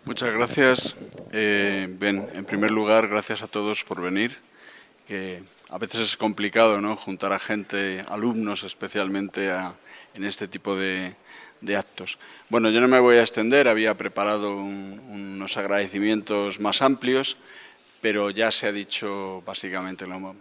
Muchas gracias. En primer lugar, gracias a todos por venir, que a veces es complicado, ¿no?, juntar a gente, alumnos especialmente, en este tipo de actos. Bueno, yo no me voy a extender, había preparado unos agradecimientos más amplios, pero ya se ha dicho básicamente lo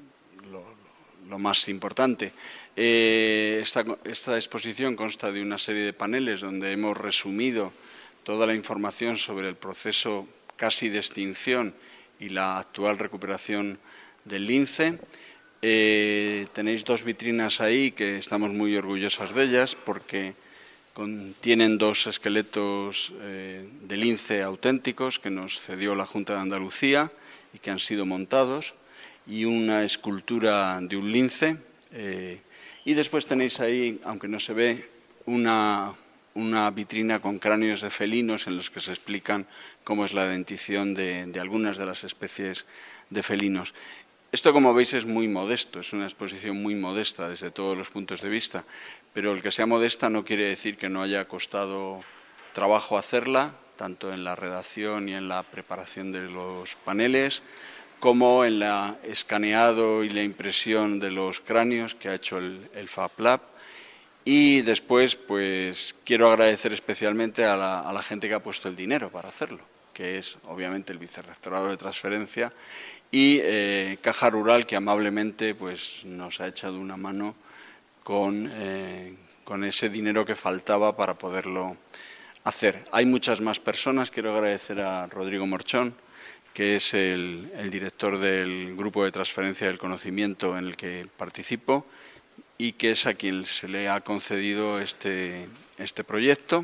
más importante. Esta exposición consta de una serie de paneles donde hemos resumido toda la información sobre el proceso casi de extinción y la actual recuperación del lince. Tenéis dos vitrinas ahí que estamos muy orgullosos de ellas porque contienen dos esqueletos de lince auténticos que nos cedió la Junta de Andalucía y que han sido montados, y una escultura de un lince. Y después tenéis ahí, aunque no se ve, una vitrina con cráneos de felinos en los que se explican cómo es la dentición de algunas de las especies de felinos. Esto, como veis, es muy modesto, es una exposición muy modesta desde todos los puntos de vista, pero el que sea modesta no quiere decir que no haya costado trabajo hacerla, tanto en la redacción y en la preparación de los paneles, como en el escaneado y la impresión de los cráneos que ha hecho el FabLab. Y después, pues, quiero agradecer especialmente a la gente que ha puesto el dinero para hacerlo, que es, obviamente, el Vicerrectorado de Transferencia y Caja Rural, que amablemente, pues, nos ha echado una mano con ese dinero que faltaba para poderlo hacer. Hay muchas más personas. Quiero agradecer a Rodrigo Morchón, que es el director del Grupo de Transferencia del Conocimiento en el que participo, y que es a quien se le ha concedido este proyecto.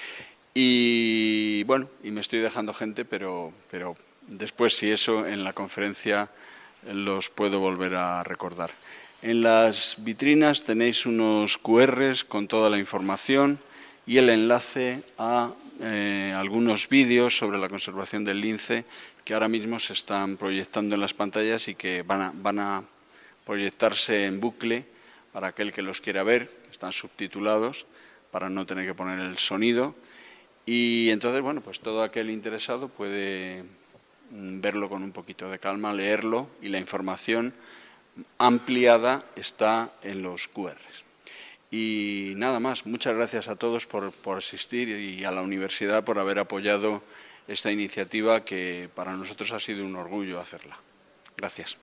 Y bueno, y me estoy dejando gente, pero después, si eso, en la conferencia los puedo volver a recordar. En las vitrinas tenéis unos QRs con toda la información y el enlace a algunos vídeos sobre la conservación del lince que ahora mismo se están proyectando en las pantallas y que van a proyectarse en bucle para aquel que los quiera ver. Están subtitulados para no tener que poner el sonido. Y entonces, bueno, pues todo aquel interesado puede verlo con un poquito de calma, leerlo, y la información ampliada está en los QRs. Y nada más, muchas gracias a todos por asistir, y a la universidad por haber apoyado esta iniciativa, que para nosotros ha sido un orgullo hacerla. Gracias.